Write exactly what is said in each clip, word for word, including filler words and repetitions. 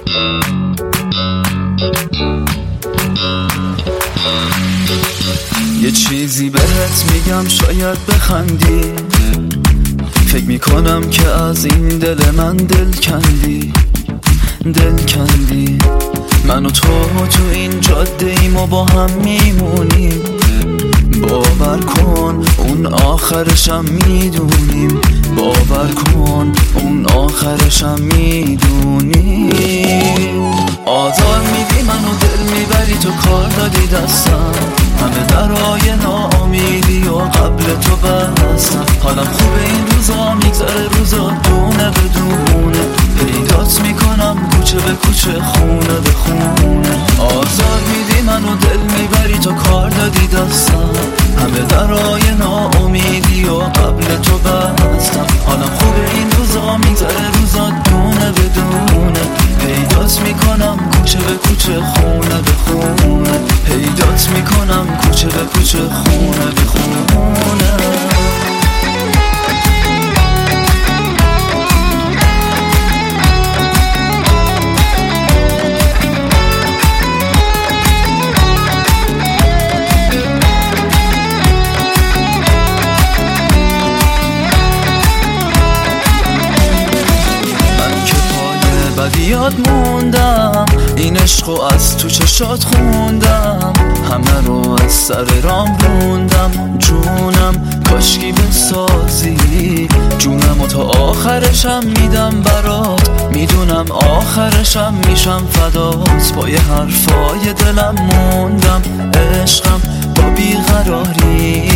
یه چیزی بهت میگم شاید بخندی، فکر میکنم که از این دل من دل کندی دل کندی. من و تو تو این جاده ایم و با هم میمونیم، باور کن اون آخرشم میدونیم، باور کن اون آخرشم میدونیم. آزار میدی منو دل میبری، تو کار دادی دستم، همه درای ناامیدی و قبل تو بستم. حالم خوبه این روزا، میگذره روزا دونه بدونه، پیدات میکنم کوچه به کوچه خونه به خونه. آزار میدی منو دل میبری، تو کار دادی دستم، همه درای ناامیدی و قبل تو بستم. حالم خوبه این روزا، میگذره روزا دونه بدونه، پیدات میکنم کوچه به کوچه خونه به خونه، پیدات میکنم کوچه به کوچه خونه به خونه. بدیات موندم، این عشقو از تو چشات خوندم، همه رو از سر رام روندم. جونم کاشکی بسازی، جونم و تا آخرشم میدم برات، میدونم آخرشم میشم فدات. با یه حرفای دلم موندم، عشقم با بیقراری.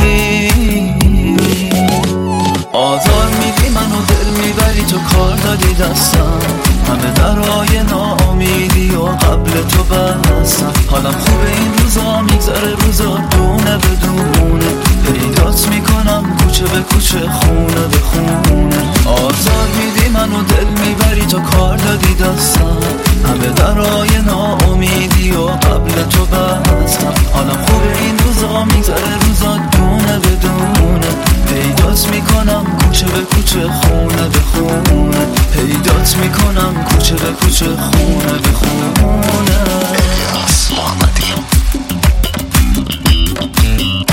آزار میدی منو دل میبری، تو کار دادی دستم، همه درای ناامیدی و قبل تو بستم. حالم خوبه این روزا، میگذره روزا دونه بدونه، پیدات میکنم کوچه به کوچه خونه به خونه. آزار میدی منو دل میبری، تو کار دادی دستم، همه درای ناامیدی و قبل تو بستم. حالم خوبه این روزا، میگذره روزا دونه بدونه، پیدات میکنم کوچه به کوچه خونه به خونه، پیدات میکنم کوچه به کوچه خونه به خونه.